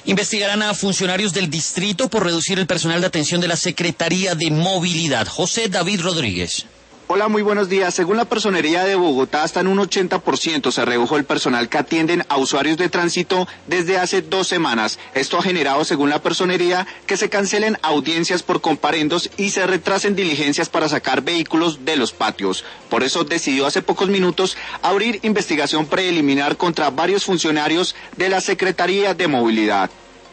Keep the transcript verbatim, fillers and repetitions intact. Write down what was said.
Investigarán a funcionarios del distrito por reducir el personal de atención de la Secretaría de Movilidad. José David Rodríguez. Hola, muy buenos días. Según la Personería de Bogotá, hasta en un ochenta por ciento se redujo el personal que atienden a usuarios de tránsito desde hace dos semanas. Esto ha generado, según la Personería, que se cancelen audiencias por comparendos y se retrasen diligencias para sacar vehículos de los patios. Por eso decidió hace pocos minutos abrir investigación preliminar contra varios funcionarios de la Secretaría de Movilidad.